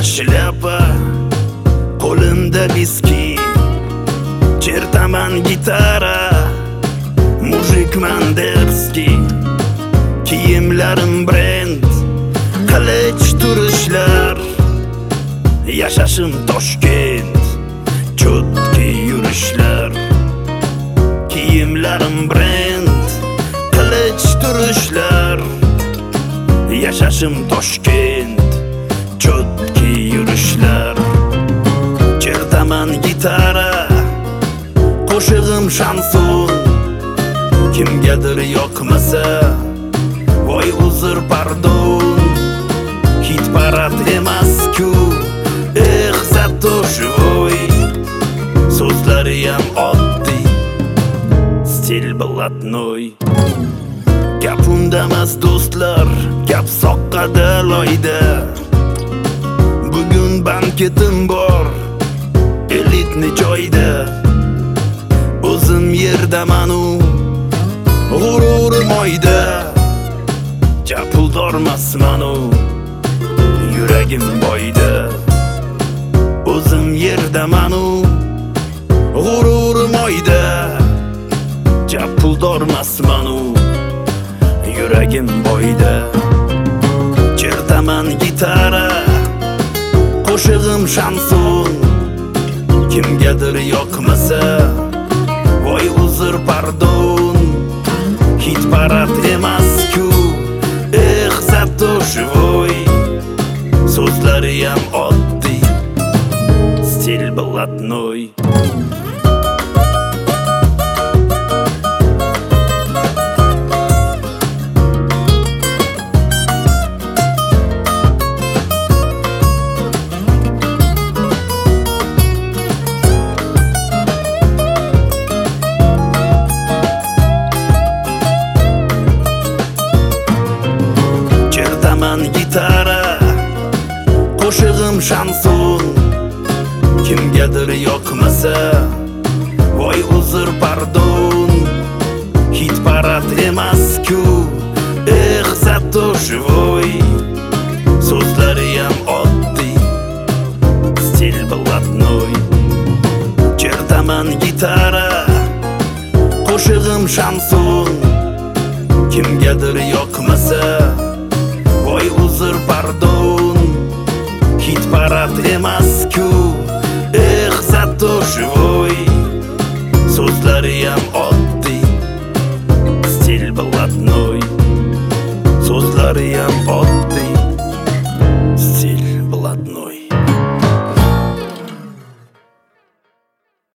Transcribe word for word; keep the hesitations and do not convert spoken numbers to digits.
shlyapa, qo'limda viski, chertaman gitara, mujikman derski, kiyimlarim brend, qilich turishlar, yashashim Toshkent, cho'tki yurishlar, kiyimlarim brend, qilich turishlar, yashashim Toshkent, cho'tki yurishlar. Chertaman gitara, qo'shig'im shanson, kimgadir yoqmasa voy uzr pardon. Hit parad emas-ku, eh Satoshi voy, so'zlariyam oddiy, stil blatnoy. Gap undamas do'stlar, gap soqqada loyda. Bugun banketim bor, elitni joyda. O'zim yerdaman-u, g'ururim oyda. Japuldormasman-u, yuragim boyda. O'zim yerdaman-u, g'ururim oyda. Japuldormasman-u, yuragim boyda. Chertaman gitara, qo'shig'im shanson, kimgadir yoqmasa voy uzr pardon. Hit parad emas-ku, eh Satoshi voy, so'zlariyam oddiy, stil blatnoy. Chertaman gitara, qo'shig'im shanson, kimgadir yoqmasa voy uzr pardon. Hit parad emas-ku, eh Satoshi voy, so'zlariyam oddiy, stil blatnoy. Chertaman gitara, qo'shig'im shanson, kimgadir yoqmasa voy uzr pardon. Hit parad emas-ku, eh Satoshi voy, so'zlariyam oddiy, stil blatnoy, so'zlariyam oddiy.